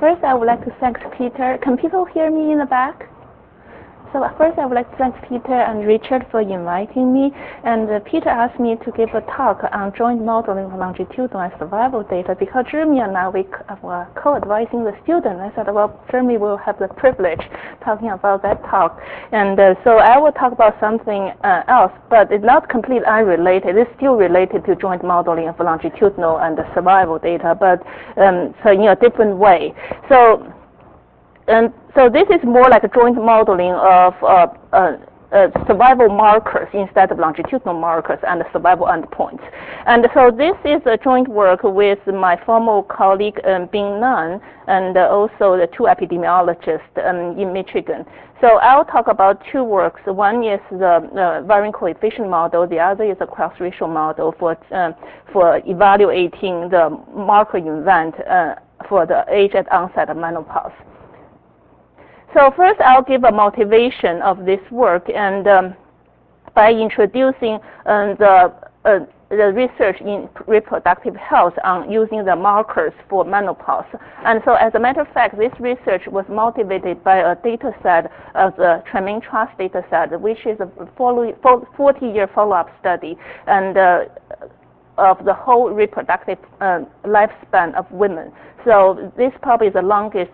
First, I would like to thank Peter. Can people hear me in the back? So first, I would like to thank Peter and Richard for inviting me. And Peter asked me to give a talk on joint modeling of longitudinal and survival data because Jeremy and I were co-advising the student. I thought, well, Jeremy will have the privilege talking about that talk. And so I will talk about something else, but it's not completely unrelated. It's still related to joint modeling of longitudinal and survival data, but so in a different way. So this is more like a joint modeling of survival markers instead of longitudinal markers and survival endpoints. And so this is a joint work with my former colleague Bing Nan and also the two epidemiologists in Michigan. So I'll talk about two works. One is the varying coefficient model. The other is a cross-racial model for evaluating the marker event for the age at onset of menopause. So first, I'll give a motivation of this work, and by introducing the research in reproductive health on using the markers for menopause. And so, as a matter of fact, this research was motivated by a data set of the Tremaine Trust data set, which is a 40-year follow-up study, and of the whole reproductive lifespan of women. So this probably is the longest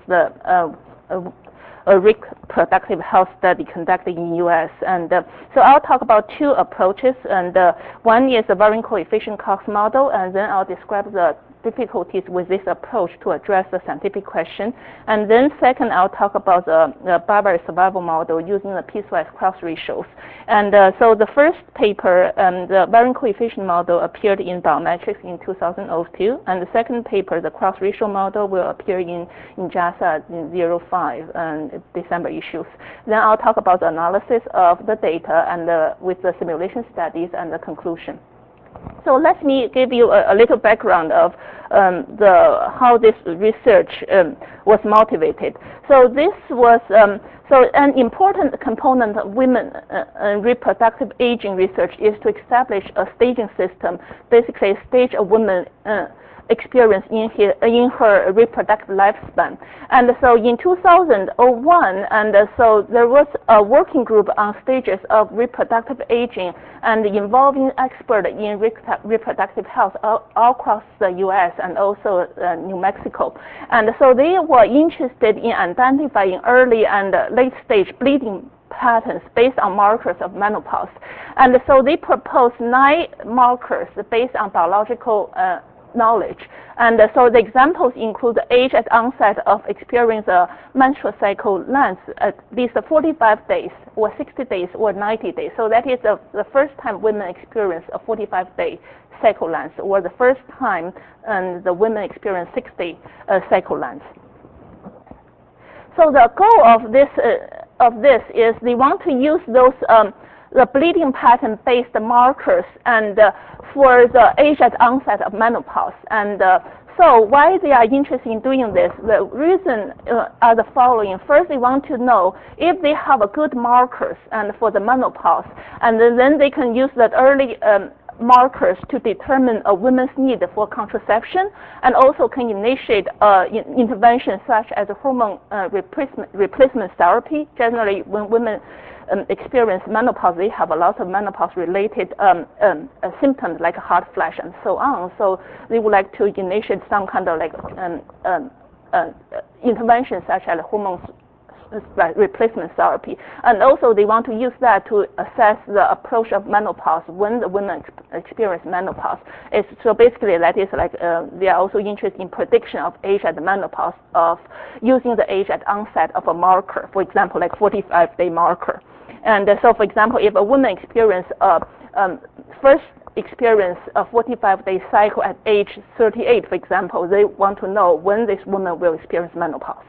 a reproductive health study conducted in U.S. And so I'll talk about two approaches, and one is a varying coefficient Cox model, and then I'll describe the difficulties with this approach to address the scientific question. And then second, I'll talk about the bivariate survival model using the piecewise cross ratios. And so the first paper, the varying coefficient model, appeared in Biometrics in 2002, and the second paper, the cross ratio model, will appear in JASA in 05 December issues. Then I'll talk about the analysis of the data and with the simulation studies and the conclusion. So let me give you a little background of how this research was motivated. So this was so an important component of women reproductive aging research is to establish a staging system, basically stage a woman experience in her reproductive lifespan. And so in 2001, and so there was a working group on stages of reproductive aging and involving experts in reproductive health all across the U.S. and also New Mexico. And so they were interested in identifying early and late stage bleeding patterns based on markers of menopause. And so they proposed 9 markers based on biological knowledge. And so the examples include the age at onset of experience a menstrual cycle length at least 45 days or 60 days or 90 days. So that is the first time women experience a 45-day cycle length, or the first time the women experience 60 cycle length. So the goal of this is they want to use those the bleeding pattern based markers and for the age at onset of menopause. And so why they are interested in doing this, the reason are the following. First, they want to know if they have a good markers and for the menopause, and then they can use that early markers to determine a woman's need for contraception, and also can initiate interventions such as hormone replacement therapy. Generally, when women experience menopause, they have a lot of menopause-related symptoms like hot flash and so on. So they would like to initiate some kind of like intervention such as hormone replacement therapy. And also they want to use that to assess the approach of menopause when the women experience menopause. So basically that is like they are also interested in prediction of age at the menopause of using the age at onset of a marker, for example, like 45-day marker. And so, for example, if a woman first experience a 45-day cycle at age 38, for example, they want to know when this woman will experience menopause.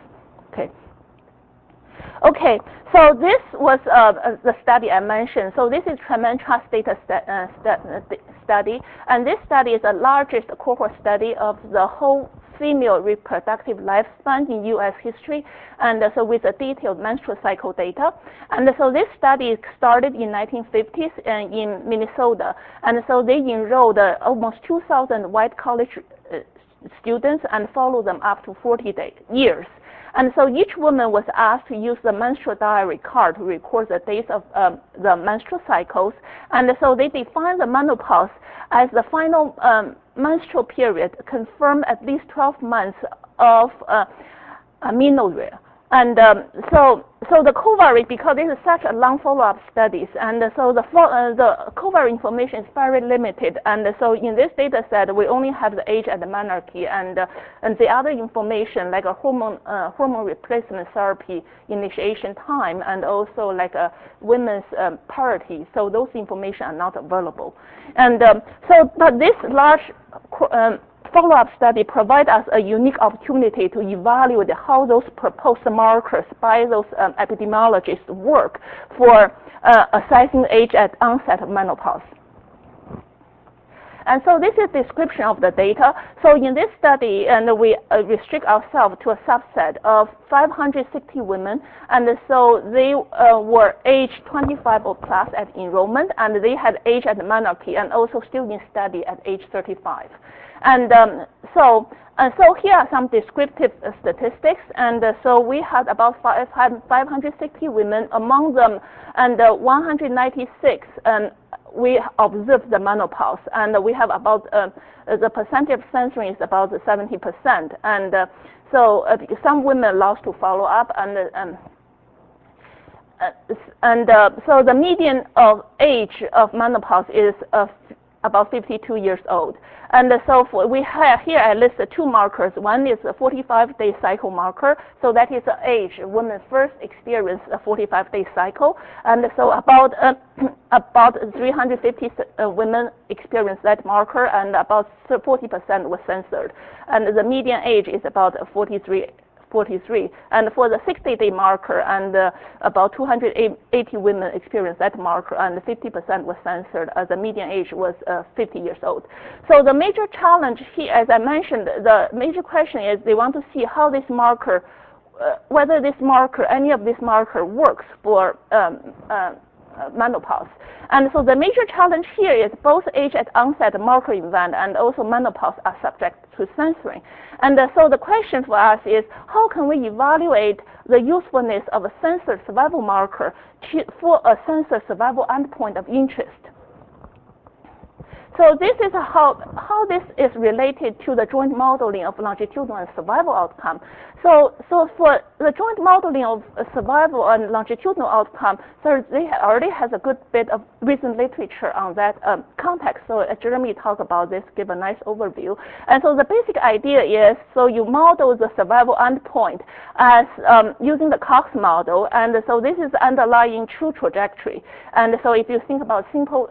Okay, so this was the study I mentioned. So this is Tremaine Trust data study, and this study is the largest cohort study of the whole female reproductive lifespan in U.S. history, and so with a detailed menstrual cycle data. And so this study started in 1950s and in Minnesota, and so they enrolled almost 2,000 white college students and follow them up to 40 years. And so each woman was asked to use the menstrual diary card to record the days of the menstrual cycles. And so they defined the menopause as the final menstrual period, confirmed at least 12 months of amenorrhea. And so the covariate, because this is such a long follow-up studies, and so the covariate information is very limited. And so in this data set, we only have the age and the menarche, and the other information like a hormone replacement therapy initiation time, and also like a women's parity. So those information are not available. And but this large follow-up study provides us a unique opportunity to evaluate how those proposed markers by those epidemiologists work for assessing age at onset of menopause. And so this is a description of the data. So in this study, and we restrict ourselves to a subset of 560 women, and so they were age 25 or plus at enrollment, and they had age at menarche, and also still in study at age 35. And so here are some descriptive statistics. And so we had about 560 women, among them, and 196 we observed the menopause, and we have about the percentage of censoring is about 70%. And so some women lost to follow up, so the median of age of menopause is about 52 years old. And so we have here I listed two markers. One is a 45-day cycle marker, so that is the age women first experience a 45-day cycle. And so about 350 women experience that marker, and about 40% was censored. And the median age is about 43. And for the 60-day marker, and about 280 women experienced that marker, and 50% was censored. The median age was 50 years old. So the major challenge here, as I mentioned, the major question is they want to see how this marker, whether this marker, any of this marker works for menopause. And so the major challenge here is both age at onset marker event and also menopause are subject to censoring. And so the question for us is, how can we evaluate the usefulness of a censored survival marker for a censored survival endpoint of interest? So this is how this is related to the joint modeling of longitudinal and survival outcome. So for the joint modeling of survival and longitudinal outcome, so they already has a good bit of recent literature on that context. So Jeremy talked about this, give a nice overview. And so the basic idea is, so you model the survival endpoint as using the Cox model, and so this is underlying true trajectory. And so if you think about simple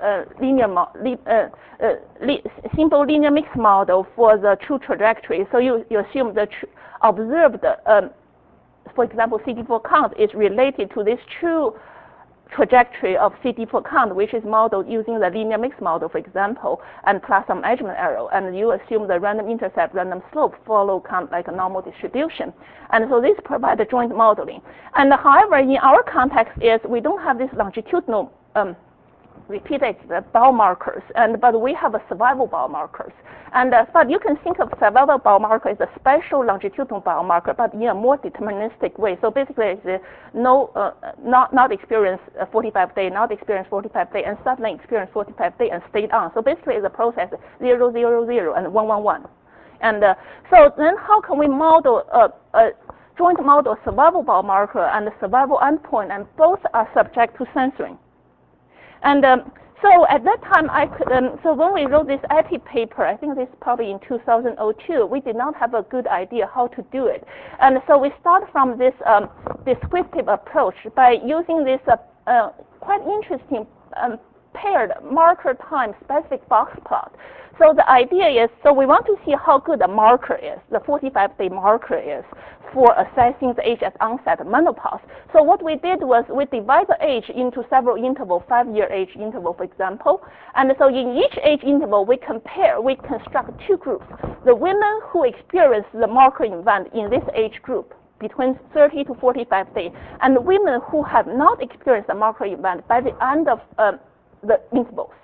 simple linear mix model for the true trajectory, so you assume the observed, for example, CD4 count is related to this true trajectory of CD4 count, which is modeled using the linear mix model, for example, and plus some measurement error. And you assume the random intercept, random slope follow count like a normal distribution. And so this provides the joint modeling. And however, in our context is we don't have this longitudinal repeated biomarkers, but we have a survival biomarkers. And but you can think of survival biomarker as a special longitudinal biomarker, but in a more deterministic way. So basically, it's not experience 45 day, not experience 45 day, and suddenly experience 45 day and stayed on. So basically, it's a process 0, 0, 0, and 1, 1, 1. And so then, how can we model a joint model survival biomarker and the survival endpoint, and both are subject to censoring? And so at that time, so when we wrote this EPI paper, I think this is probably in 2002, we did not have a good idea how to do it. And so we start from this descriptive approach by using this quite interesting paired marker time specific box plot. So the idea is, so we want to see how good the marker is, the 45-day marker is for assessing the age at onset of menopause. So what we did was we divide the age into several intervals, 5-year age interval, for example. And so in each age interval, we construct two groups. The women who experience the marker event in this age group between 30 to 45 days, and women who have not experienced the marker event by the end of the intervals.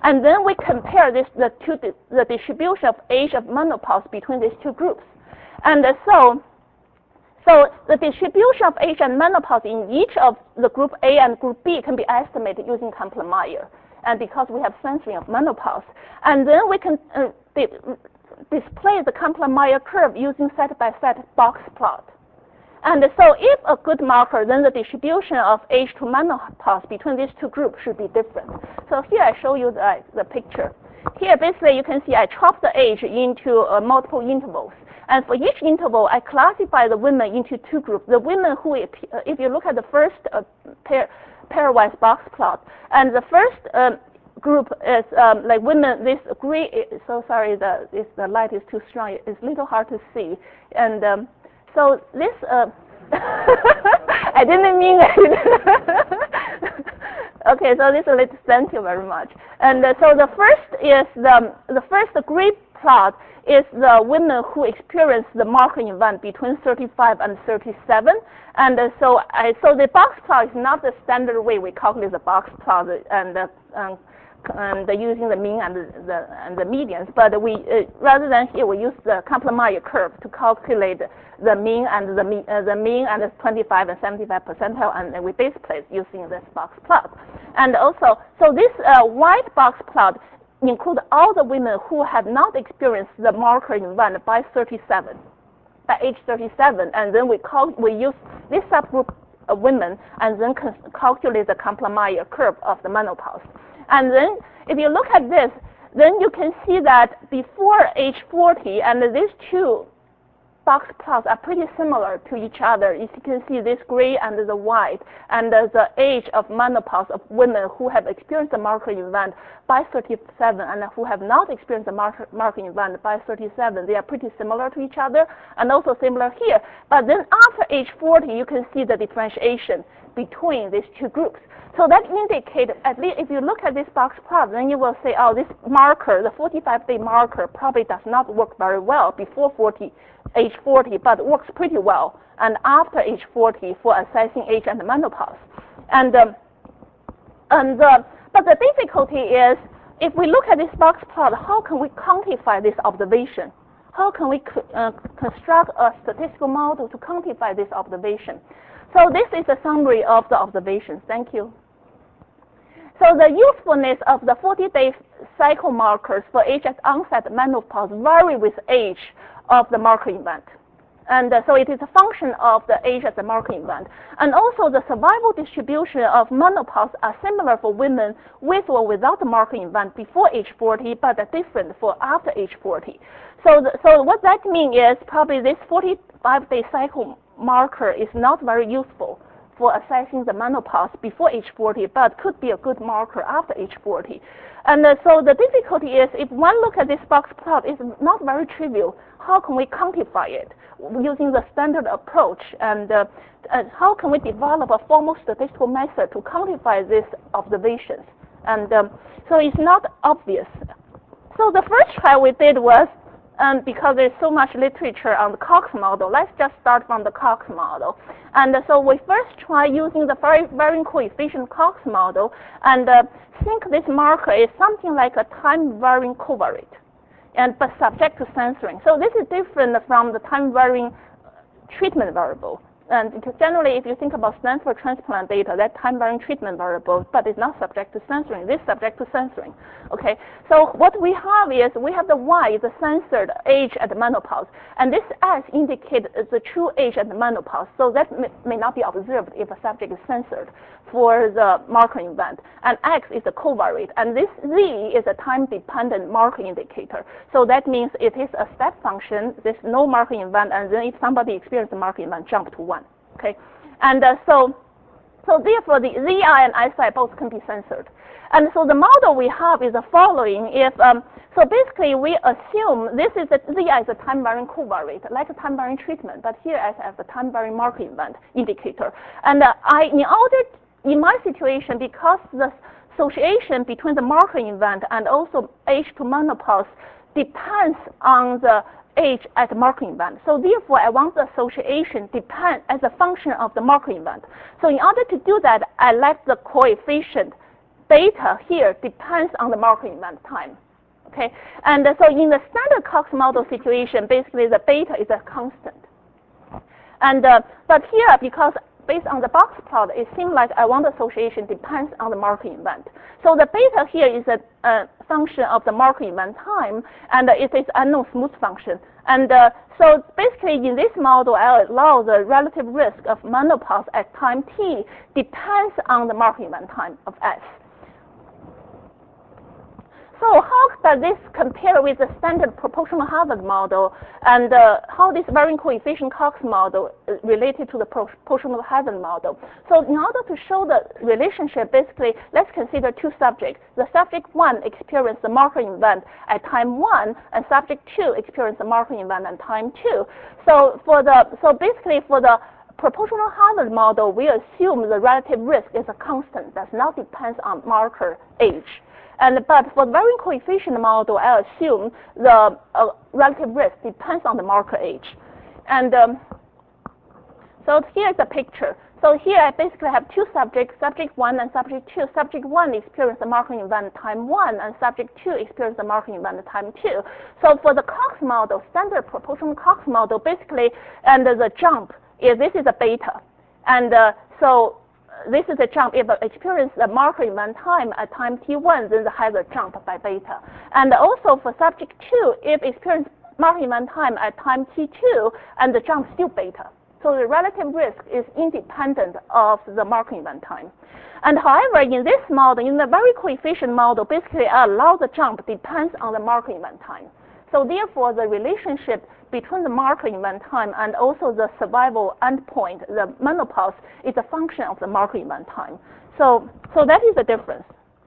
And then we compare the distribution of age of menopause between these two groups. And so the distribution of age and menopause in each of the group A and group B can be estimated using Kaplan-Meier, and because we have censoring of menopause. And then we can display the Kaplan-Meier curve using set-by-set box plot. And so if a good marker, then the distribution of age to menopause between these two groups should be different. So here I show you the picture. Here basically you can see I chop the age into multiple intervals. And for each interval, I classify the women into two groups. The women who, if you look at the first pairwise box plot, and the first group is like women, this gray, so sorry, the light is too strong. It's a little hard to see. And so this, I didn't mean it. Okay, so this is a little, thank you very much. And so the first is the first gray plot is the women who experience the marker event between 35 and 37. And so the box plot is not the standard way we calculate the box plot and using the mean and the medians, but we rather than here we use the Kaplan-Meier curve to calculate the mean and the mean and the 25 and 75 percentile, and we base place using this box plot. And also, so this white box plot include all the women who have not experienced the marker event by age 37, and then we use this subgroup of women and then calculate the Kaplan-Meier curve of the menopause. And then if you look at this, then you can see that before age 40, and these two box plots are pretty similar to each other. You can see this gray and the white, and the age of menopause of women who have experienced the marker event by 37 and who have not experienced the marker event by 37. They are pretty similar to each other, and also similar here. But then after age 40, you can see the differentiation between these two groups. So that indicates, at least if you look at this box plot, then you will say, oh, this marker, the 45-day marker, probably does not work very well before age 40, but works pretty well, and after age 40 for assessing age and menopause. But the difficulty is, if we look at this box plot, how can we quantify this observation? How can we construct a statistical model to quantify this observation? So this is a summary of the observations. Thank you. So the usefulness of the 40-day cycle markers for age at onset menopause vary with age of the marker event. And so it is a function of the age at the marker event. And also the survival distribution of menopause are similar for women with or without the marker event before age 40, but are different for after age 40. So what that means is probably this 45-day cycle marker is not very useful for assessing the menopause before age 40, but could be a good marker after age 40. And so the difficulty is, if one look at this box plot, it's not very trivial. How can we quantify it using the standard approach? And how can we develop a formal statistical method to quantify these observations? And so it's not obvious. So the first trial we did was, because there's so much literature on the Cox model, let's just start from the Cox model. And so we first try using the varying coefficient Cox model, and think this marker is something like a time-varying covariate, but subject to censoring. So this is different from the time-varying treatment variable. And because generally, if you think about Stanford transplant data, that time-varying treatment variable, but it's not subject to censoring. This is subject to censoring. Okay. So what we have is we have the Y, the censored age at the menopause, and this S indicates the true age at the menopause. So that may not be observed if a subject is censored for the marker event. And X is the covariate, and this Z is a time-dependent marker indicator. So that means it is a step function. There's no marker event, and then if somebody experiences the marker event, jump to 1. Okay, and so therefore the ZI and SI both can be censored. And so the model we have is the following. If so basically we assume this is ZI is a time-varying covariate, like a time-varying treatment, but here as a time-varying marker event indicator. And in my situation, because the association between the marker event and also age to menopause depends on the age at the marker event. So therefore, I want the association depend as a function of the marker event. So in order to do that, I let the coefficient beta here depends on the marker event time. Okay, and so in the standard Cox model situation, basically the beta is a constant. And but here, because based on the box plot, it seems like I1 association depends on the marker event. So the beta here is a function of the marker event time, and it is unknown smooth function. And so basically in this model, I allow the relative risk of menopause at time t depends on the marker event time of S. So how does this compare with the standard proportional hazard model, and how this varying coefficient Cox model is related to the proportional hazard model? So in order to show the relationship, basically, let's consider two subjects. The subject 1 experienced the marker event at time 1, and subject 2 experienced the marker event at time 2. So basically for the proportional hazard model, we assume the relative risk is a constant, does not depend on marker age. But for the varying coefficient model, I assume the relative risk depends on the marker age. And so here's the picture. So here I basically have two subjects, subject 1 and subject 2. Subject 1 experienced the marker event at time 1, and subject 2 experienced the marker event at time 2. So for the Cox model, standard proportional Cox model, basically, and the jump is this is a beta. And so this is a jump. If it experiences the marker event time at time t1, then it has a jump by beta. And also for subject 2, if it experiences marker event time at time t2, and the jump still beta. So the relative risk is independent of the marker event time. And however, in this model, in the varying coefficient model, basically I allow the jump depends on the marker event time. So therefore, the relationship between the marker event time and also the survival endpoint, the menopause, is a function of the marker event time. So that is the difference.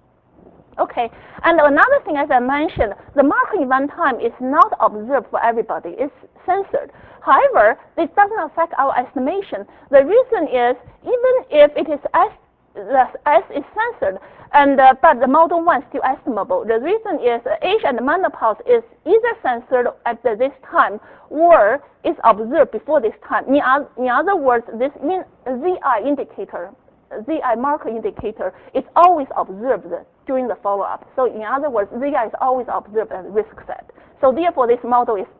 Okay, and another thing, as I mentioned, the marker event time is not observed for everybody. It's censored. However, this doesn't affect our estimation. The reason is, even if it is the S is censored, and but the model 1 is still estimable. The reason is age and menopause is either censored at this time or is observed before this time. In other words, this ZI indicator, ZI marker indicator, is always observed during the follow-up. So in other words, ZI is always observed as risk set. So therefore, this model is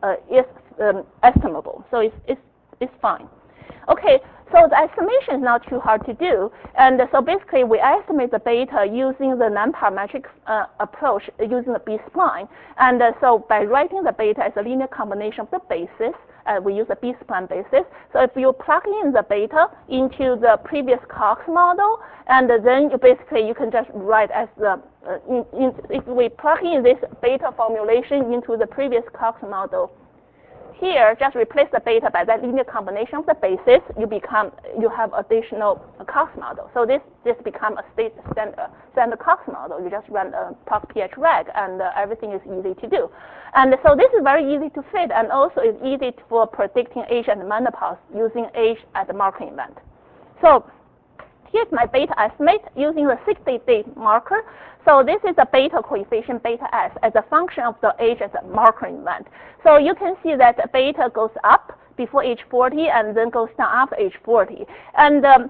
estimable. So it's fine. Okay, so the estimation is not too hard to do. And so basically, we estimate the beta using the non-parametric approach using the B-spline. And so by writing the beta as a linear combination of the basis, we use the B-spline basis. So if you plug in the beta into the previous Cox model, and then you can just write as the, if we plug in this beta formulation into the previous Cox model, here, just replace the beta by that linear combination of the basis. You have additional Cox model. So this becomes a standard Cox model. You just run a POC-PH-REG, and everything is easy to do. And so this is very easy to fit, and also is easy for predicting age and menopause using age as a marker event. So here's my beta estimate using the 60-day marker. So this is a beta coefficient, beta S, as a function of the age as a marker event. So you can see that beta goes up before age 40 and then goes down after age 40. And but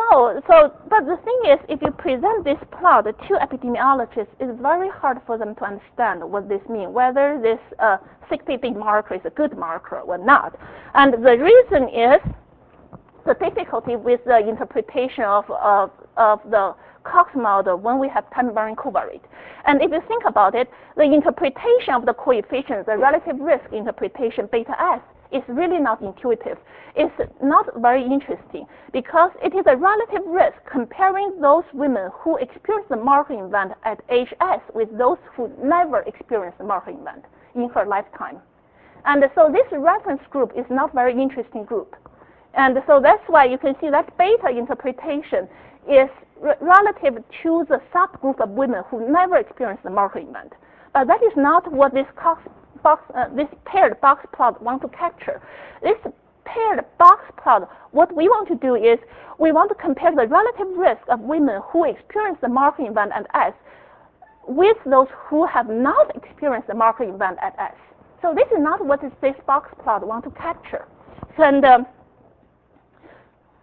the thing is, if you present this plot to epidemiologists, it's very hard for them to understand what this means, whether this 60-day marker is a good marker or not. And the reason is the difficulty with the interpretation of the Cox model when we have time-varying covariate. And if you think about it, the interpretation of the coefficients, the relative risk interpretation, beta S, is really not intuitive. It's not very interesting because it is a relative risk comparing those women who experience the marker event at age S with those who never experienced the marker event in her lifetime. And so this reference group is not very interesting group. And so that's why you can see that beta interpretation is relative to the subgroup of women who never experienced the marker event. But that is not what this this paired box plot want to capture. This paired box plot, what we want to do is we want to compare the relative risk of women who experience the marker event at S with those who have not experienced the marker event at S. So this is not what this box plot want to capture. And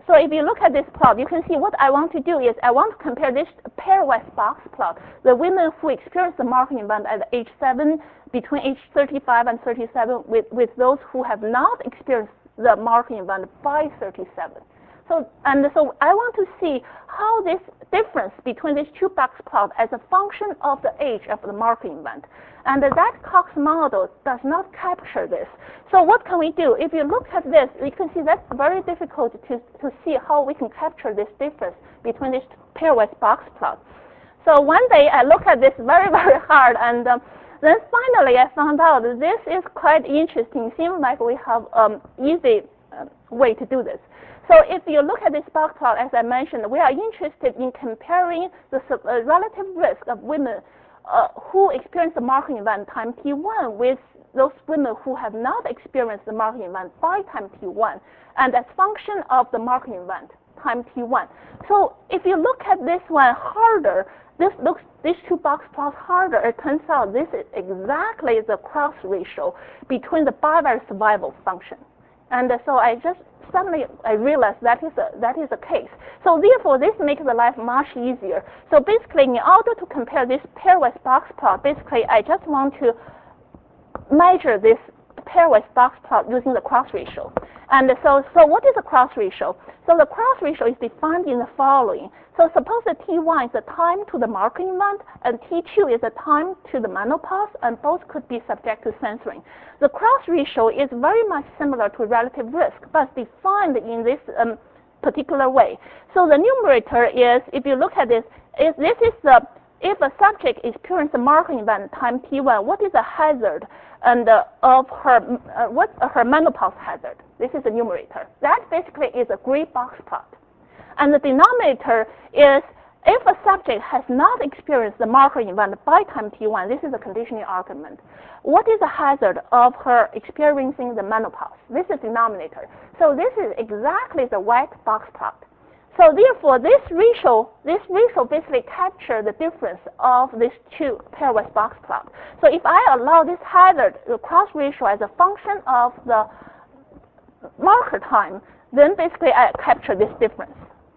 So if you look at this plot, you can see what I want to do is I want to compare this pairwise box plot, the women who experienced the marking event at age 7, between age 35 and 37, with those who have not experienced the marking event by 37. So I want to see how this difference between these two box plots as a function of the age of the marking event. And that Cox model does not capture this. So what can we do? If you look at this, you can see that's very difficult to see how we can capture this difference between these pairwise box plots. So one day I looked at this very, very hard, and then finally I found out that this is quite interesting. Seems like we have easy way to do this. So if you look at this box plot, as I mentioned, we are interested in comparing the relative risk of women who experience the marking event time t1 with those women who have not experienced the marking event by time t1, and as function of the marking event time t1. So if you look at this one harder, these two box plots harder, it turns out this is exactly the cross ratio between the bivariate survival function. And so suddenly I realized that is the case. So therefore, this makes the life much easier. So basically, in order to compare this pairwise box plot, basically I just want to measure this pairwise box plot using the cross ratio. And so what is the cross ratio? So the cross ratio is defined in the following. So suppose that T1 is the time to the marking event, and T2 is the time to the menopause, and both could be subject to censoring. The cross ratio is very much similar to relative risk, but defined in this particular way. So the numerator is, if you look at this, if a subject experiences a marking event time T1, what is the hazard and of her what's her menopause hazard? This is the numerator. That basically is a gray box plot. And the denominator is if a subject has not experienced the marking event by time t1, this is a conditioning argument. What is the hazard of her experiencing the menopause? This is denominator. So this is exactly the white box plot. So therefore, this ratio basically captures the difference of these two pairwise box plots. So if I allow this hazard, the cross ratio, as a function of the marker time, then basically I capture this difference.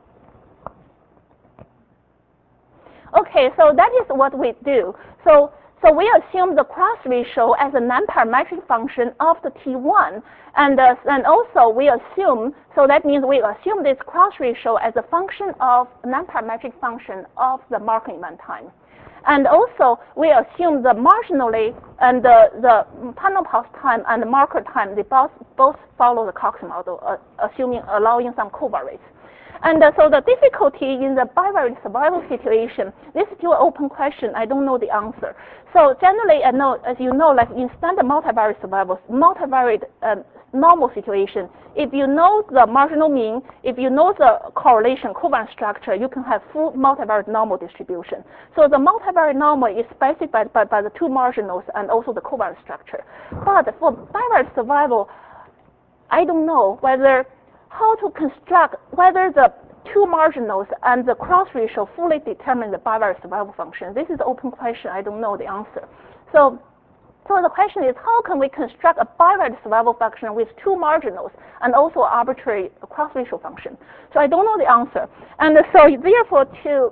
Okay, so that is what we do. So we assume the cross ratio as a non-parametric function of the T1, and also we assume, so that means we assume this cross ratio as a function of non-parametric function of the marking event time. And also we assume the marginally and the menopause time and the marker time, they both follow the Cox model, allowing some covariates. And so the difficulty in the bivariate survival situation, this is still an open question. I don't know the answer. So generally, I know, as you know, like in standard multivariate survival, multivariate normal situation, if you know the marginal mean, if you know the correlation covariance structure, you can have full multivariate normal distribution. So the multivariate normal is specified by the two marginals and also the covariance structure. But for bivariate survival, I don't know how to construct whether the two marginals and the cross ratio fully determine the bivariate survival function. This is an open question. I don't know the answer. So the question is, how can we construct a bivariate survival function with two marginals and also arbitrary cross ratio function? So I don't know the answer. And so therefore,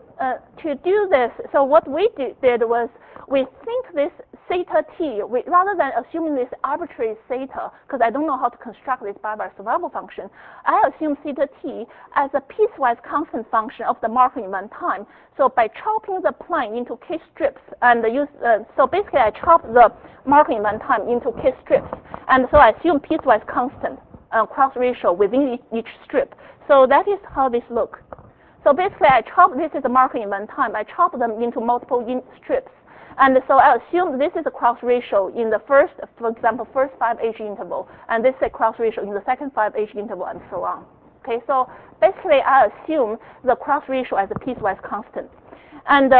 to do this, so what we did was we think this theta t, rather than assuming this arbitrary theta, because I don't know how to construct this bivariate survival function, I assume theta t as a piecewise constant function of the marking event time. So by chopping the plane into k strips, and so basically I chop the marking event time into k strips, and so I assume piecewise constant cross ratio within each strip. So that is how this looks. So basically this is the marking event time. I chop them into multiple strips. And so I assume this is a cross ratio in the first, for example, first 5 age interval, and this is a cross ratio in the second 5 age interval, and so on. Okay, so basically I assume the cross ratio as a piecewise constant. And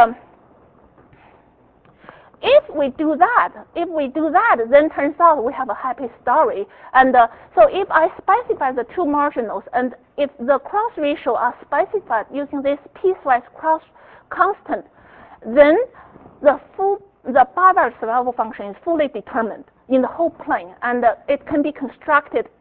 if we do that, then turns out we have a happy story. And so if I specify the two marginals, and if the cross ratio are specified using this piecewise cross constant, then the bivariate survival function is fully determined in the whole plane, and it can be constructed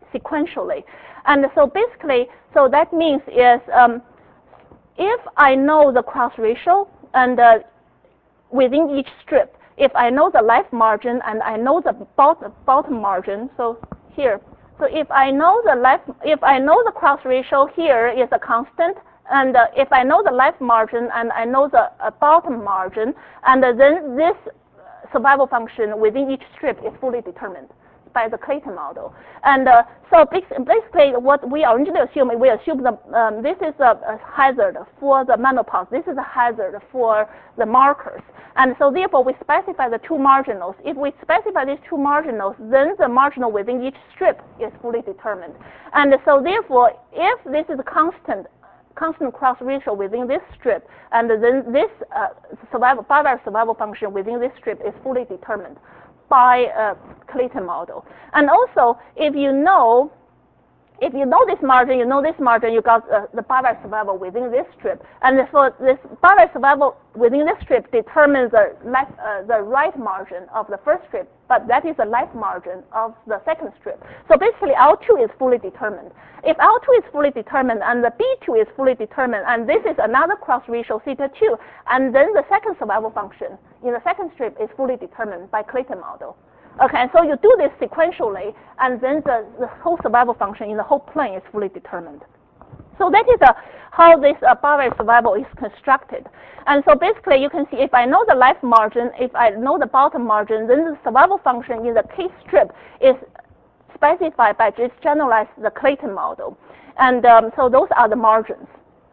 sequentially. And so basically, so that means is if I know the cross ratio and within each strip, if I know the left margin and I know the bottom margin, so here, so if I know the cross ratio here is a constant, and if I know the left margin and I know the bottom margin, and then this survival function within each strip is fully determined by the Clayton model. And so basically what we originally assume, we assume this is a hazard for the menopause. This is a hazard for the markers. And so therefore we specify the two marginals. If we specify these two marginals, then the marginal within each strip is fully determined. And so therefore, if this is a constant cross ratio within this strip, and then this bar survival function within this strip is fully determined by Clayton model. And also, if you know this margin, you got the bar survival within this strip, and so this bar survival within this strip determines the right margin of the first strip, but that is the left margin of the second strip. So basically, L2 is fully determined. If L2 is fully determined and the B2 is fully determined, and this is another cross ratio theta 2, and then the second survival function in the second strip is fully determined by Clayton model. Okay, and so you do this sequentially, and then the whole survival function in the whole plane is fully determined. So that is how this bar survival is constructed. And so basically, you can see if I know the left margin, if I know the bottom margin, then the survival function in the K strip is specified by just generalize the Clayton model. And so those are the margins.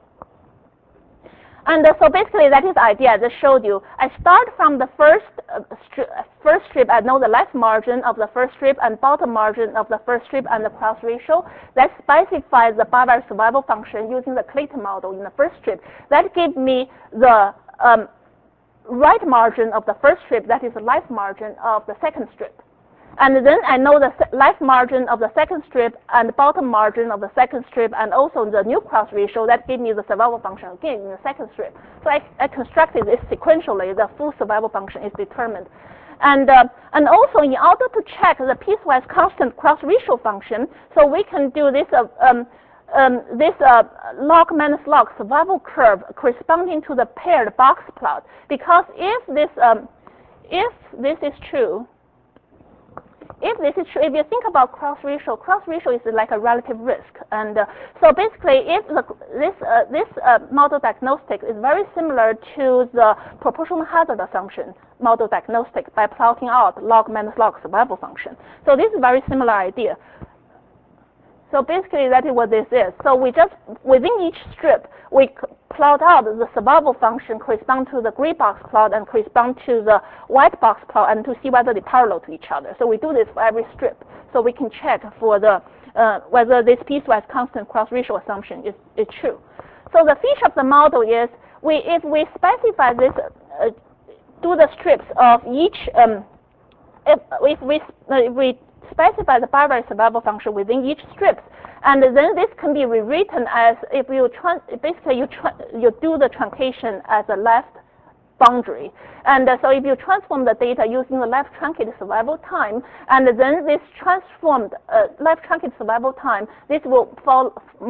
And so basically, that is the idea I just showed you. I start from the first strip. I know the left margin of the first strip and bottom margin of the first strip and the cross ratio. That specifies the bar survival function using the Clayton model in the first strip. That gives me the right margin of the first strip. That is the left margin of the second strip. And then I know the left margin of the second strip and the bottom margin of the second strip, and also the new cross ratio that gives me the survival function again in the second strip. So I constructed this sequentially. The full survival function is determined. And also in order to check the piecewise constant cross ratio function, so we can do this log minus log survival curve corresponding to the paired box plot. Because if this is true, if you think about cross ratio is like a relative risk. And so basically, if this model diagnostic is very similar to the proportional hazard assumption model diagnostic by plotting out log minus log survival function. So this is a very similar idea. So basically, that is what this is. So we just, within each strip, we plot out the survival function correspond to the gray box plot and correspond to the white box plot, and to see whether they parallel to each other. So we do this for every strip. So we can check for the whether this piecewise constant cross ratio assumption is true. So the feature of the model is, if we specify this, do the strips of each, if we specify the bar survival function within each strip, and then this can be rewritten as, if you basically you do the truncation as a left boundary. And so if you transform the data using the left truncated survival time, and then this transformed left truncated survival time, this will follow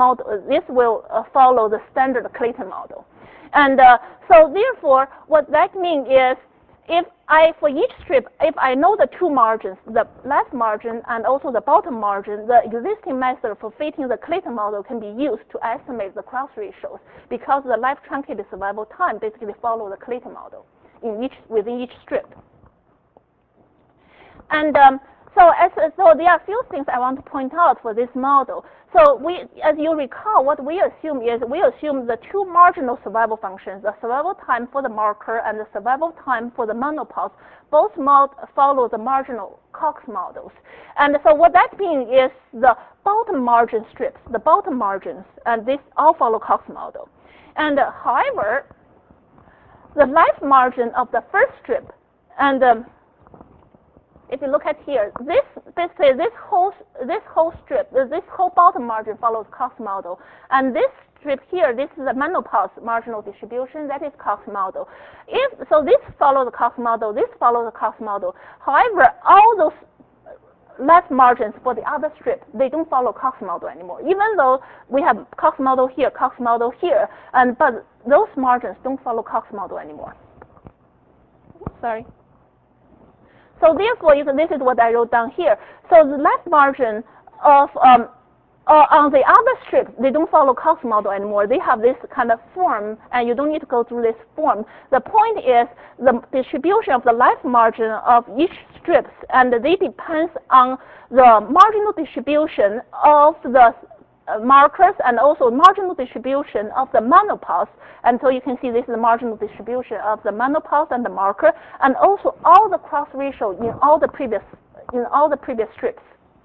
the standard Clayton model. And so therefore, what that means is, for each strip, if I know the two margins, the left margin and also the bottom margin, the existing method for fitting the Clayton model can be used to estimate the cross ratios, because the left truncated survival time basically follow the Clayton model within each strip. And so there are a few things I want to point out for this model. So as you recall, what we assume is, we assume the two marginal survival functions, the survival time for the marker and the survival time for the menopause, both follow the marginal Cox models. And so what that means is the bottom margin strips, the bottom margins, and this all follow Cox model. And however, the left margin of the first strip, and if you look at here, this whole strip, this whole bottom margin follows Cox model, and this strip here, this is a menopause marginal distribution, that is Cox model. So this follows the Cox model, this follows the Cox model. However, all those life margins for the other strip, they don't follow Cox model anymore. Even though we have Cox model here, but those margins don't follow Cox model anymore. Sorry. So therefore, this is what I wrote down here. So the life margin of on the other strips, they don't follow Cox model anymore. They have this kind of form, and you don't need to go through this form. The point is the distribution of the life margin of each strips, and they depends on the marginal distribution of the markers and also marginal distribution of the monopause. And so you can see this is the marginal distribution of the monopause and the marker, and also all the cross ratio in all the previous strips.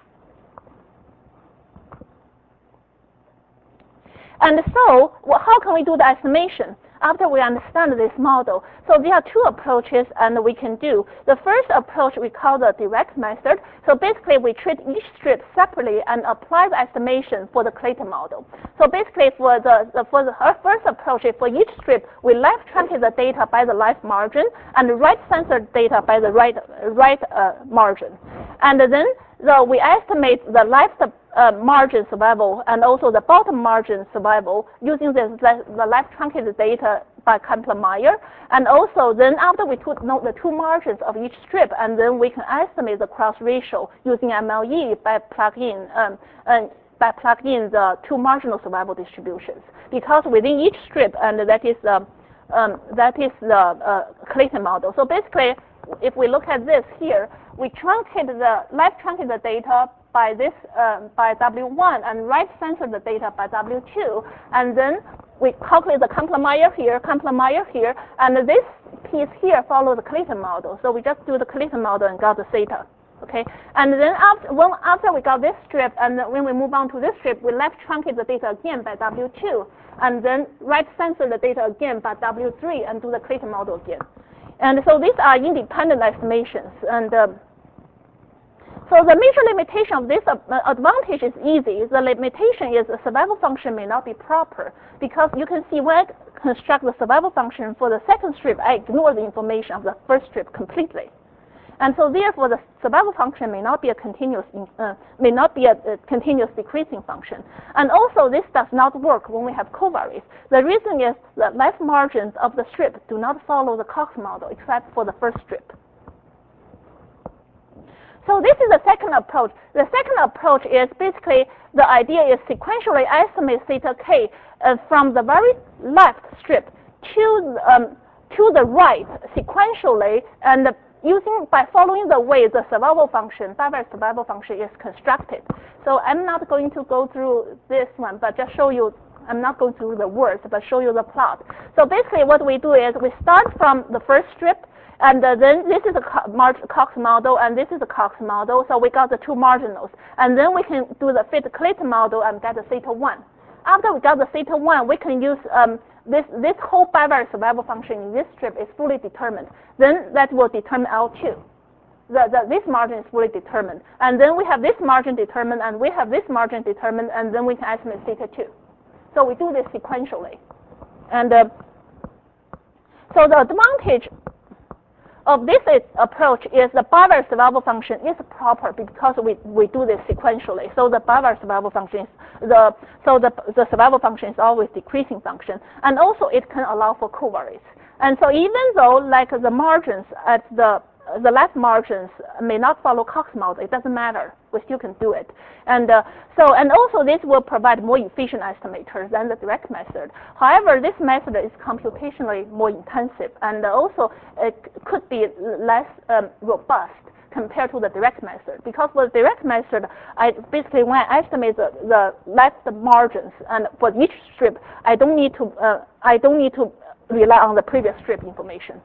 And so, how can we do the estimation after we understand this model? So there are two approaches and we can do. The first approach we call the direct method. So basically we treat each strip separately and apply the estimation for the Clayton model. So basically for the first approach, for each strip, we left truncate the data by the life margin and right censor data by the right margin. And then we estimate the life margin survival and also the bottom margin survival using the left truncated data by Kaplan-Meier. And also then after we know the two margins of each strip, and then we can estimate the cross ratio using MLE by plugging in the two marginal survival distributions. Because within each strip, and that is the Clayton model. So basically, if we look at this here, we truncate the left truncate the data by this by W1 and right censor the data by W2, and then we calculate the Kaplan-Meier here, and this piece here follows the Clayton model. So we just do the Clayton model and got the theta. Okay, and then after we got this strip, and when we move on to this strip, we left truncate the data again by W2, and then right censor the data again by W3 and do the Clayton model again. And so these are independent estimations. And so the major limitation of this advantage is easy. The limitation is the survival function may not be proper, because you can see when I construct the survival function for the second strip, I ignore the information of the first strip completely. And so therefore the survival function may not be a continuous decreasing function. And also this does not work when we have covariates. The reason is the life margins of the strip do not follow the Cox model except for the first strip. So this is the second approach. The second approach is basically the idea is sequentially estimate theta k from the very left strip to the right sequentially, and by following the way the survival function, Bayes survival function is constructed. So I'm not going to go through this one, but just show you. I'm not going through the words, but show you the plot. So basically what we do is we start from the first strip, and then this is a Cox model, and this is a Cox model, so we got the two marginals. And then we can do the fit Clayton model and get the theta 1. After we got the theta 1, we can use this whole Bayes survival function in this strip is fully determined. Then that will determine L2. This margin is fully determined. And then we have this margin determined, and we have this margin determined, and then we can estimate theta 2. So we do this sequentially. And so the advantage of this approach is the Bayes survival function is proper because we do this sequentially. So the Bayes survival function is the survival function is always decreasing function, and also it can allow for covariates. And so even though like the margins at the left margins may not follow Cox model, it doesn't matter. We still can do it. And also this will provide more efficient estimators than the direct method. However, this method is computationally more intensive, and also it could be less robust compared to the direct method. Because for the direct method, basically when I estimate the left margins and for each strip, I don't need to rely on the previous strip information.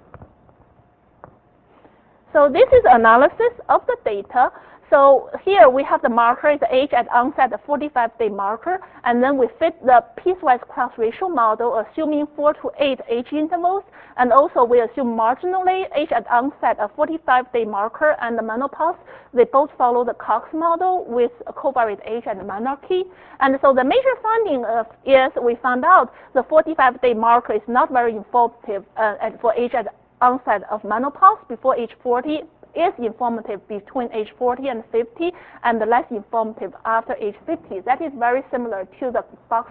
So this is analysis of the data. So here we have the marker, the age at onset, the 45-day marker, and then we fit the piecewise cross ratio model, assuming 4 to 8 age intervals, and also we assume marginally age at onset, a 45-day marker, and the menopause. They both follow the Cox model with a covariate age and monarchy. And so the major finding is we found out the 45-day marker is not very informative for age at onset of menopause before age 40, is informative between age 40 and 50 and less informative after age 50. That is very similar to the box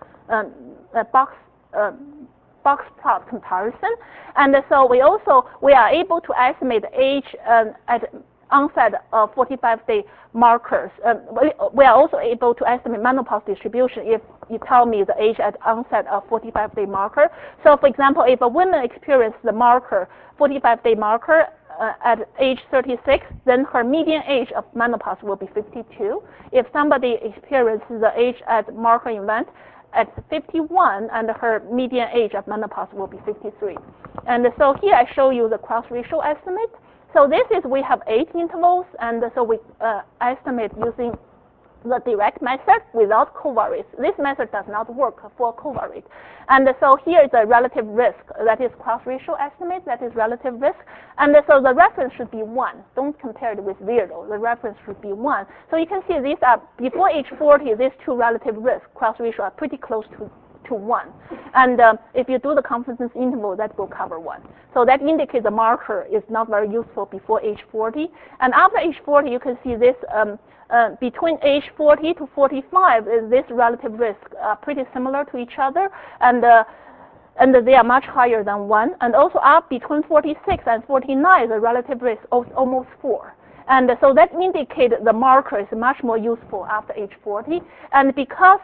plot comparison. And so we are able to estimate the age at onset of 45-day markers. We are also able to estimate menopause distribution if you tell me the age at onset of 45-day marker. So for example, if a woman experiences the marker, 45-day marker, at age 36, then her median age of menopause will be 52. If somebody experiences the age at marker event at 51, and her median age of menopause will be 53. And so here I show you the cross ratio estimate. So this is, we have 8 intervals, and so we estimate using the direct method without covariates. This method does not work for covariate. And so here is a relative risk, that is cross ratio estimate, that is relative risk. And so the reference should be 1. Don't compare it with 0. The reference should be 1. So you can see these are, before age 40, these two relative risk, cross ratio, are pretty close to 1. And if you do the confidence interval, that will cover 1. So that indicates the marker is not very useful before age 40. And after age 40, you can see this between age 40 to 45, this relative risk are pretty similar to each other, and they are much higher than 1. And also up between 46 and 49, the relative risk is almost 4. And so that indicates the marker is much more useful after age 40. And because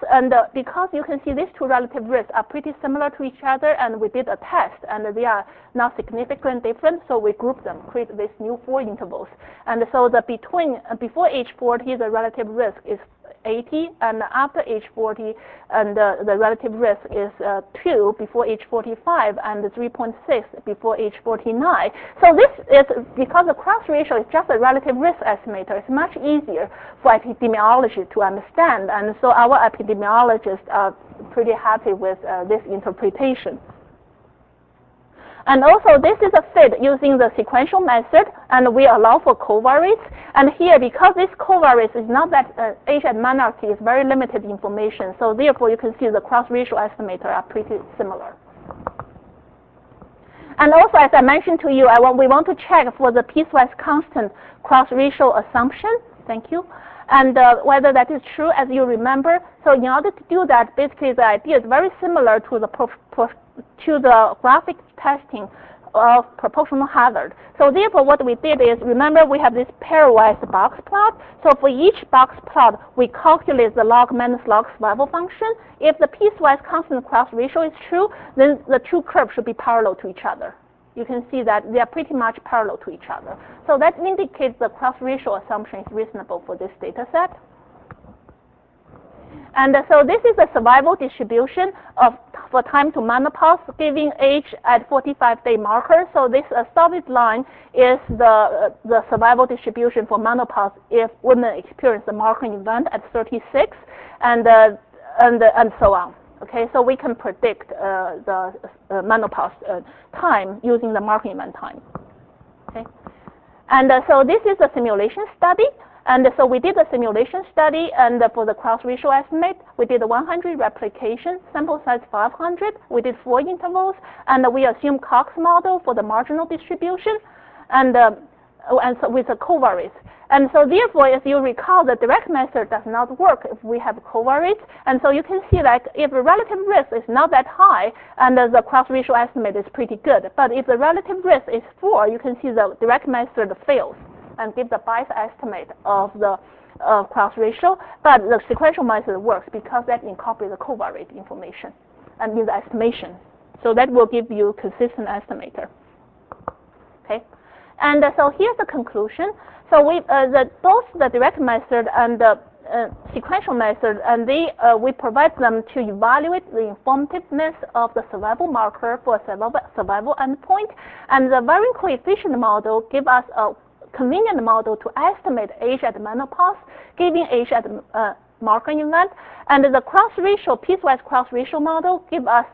you can see these two relative risks are pretty similar to each other, and we did a test, and they are not significantly different, so we group them, create these new 4 intervals. And so the before age 40, the relative risk is 80, and after age 40, and the relative risk is 2 before age 45, and 3.6 before age 49. So this is, because the cross ratio is just a relative risk estimator, it's much easier for epidemiology to understand, and so our epidemiologists are pretty happy with this interpretation. And also, this is a fit using the sequential method, and we allow for covariates. And here, because this covariates is not that age at menarche is very limited information, so therefore you can see the cross ratio estimator are pretty similar. And also, as I mentioned to you, we want to check for the piecewise constant cross ratio assumption. Thank you. And whether that is true, as you remember. So in order to do that, basically the idea is very similar to the graphic testing of proportional hazard. So therefore what we did is, remember we have this pairwise box plot. So for each box plot, we calculate the log minus log survival function. If the piecewise constant cross ratio is true, then the two curves should be parallel to each other. You can see that they are pretty much parallel to each other. So that indicates the cross ratio assumption is reasonable for this data set. And so this is a survival distribution for time to menopause, giving age at 45-day marker. So this solid line is the survival distribution for menopause if women experience the marker event at 36, and so on. Okay, so we can predict the menopause time using the marker event time. Okay, and so this is a simulation study. And so we did a simulation study, and for the cross ratio estimate, we did 100 replication, sample size 500. We did 4 intervals, and we assumed Cox model for the marginal distribution, and so with a covariates. And so therefore, if you recall, the direct method does not work if we have covariates. And so you can see that if the relative risk is not that high, and the cross ratio estimate is pretty good. But if the relative risk is 4, you can see the direct method fails and give the bias estimate of the cross ratio, but the sequential method works because that incorporates the covariate information and in the estimation. So that will give you consistent estimator. Okay, and so here's the conclusion. So both the direct method and the sequential method, and we provide them to evaluate the informativeness of the survival marker for a survival endpoint, and the varying coefficient model give us a convenient model to estimate age at menopause, giving age at marker event, and the cross ratio, piecewise cross ratio model give us a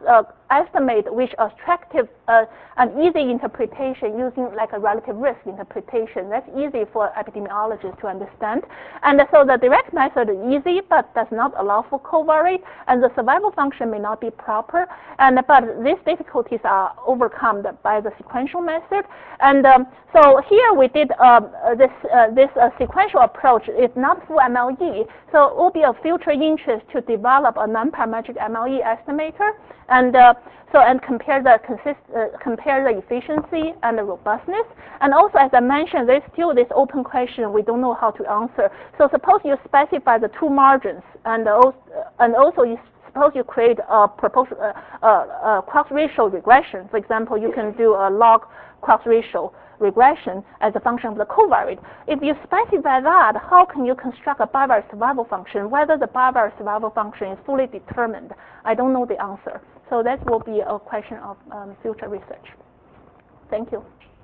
estimate which attractive an easy interpretation using like a relative risk interpretation. That's easy for epidemiologists to understand. And so the direct method is easy, but does not allow for covariate, and the survival function may not be proper. But these difficulties are overcome by the sequential method. And so here we did this sequential approach is not full MLE, so it will be of future interest to develop a non-parametric MLE estimator, and compare the efficiency and the robustness. And also, as I mentioned, there's still this open question we don't know how to answer. So suppose you specify the two margins, and also suppose you create a cross ratio regression. For example, you can do a log cross ratio regression as a function of the covariate. If you specify that, how can you construct a bivariate survival function? Whether the bivariate survival function is fully determined, I don't know the answer. So that will be a question of future research. Thank you.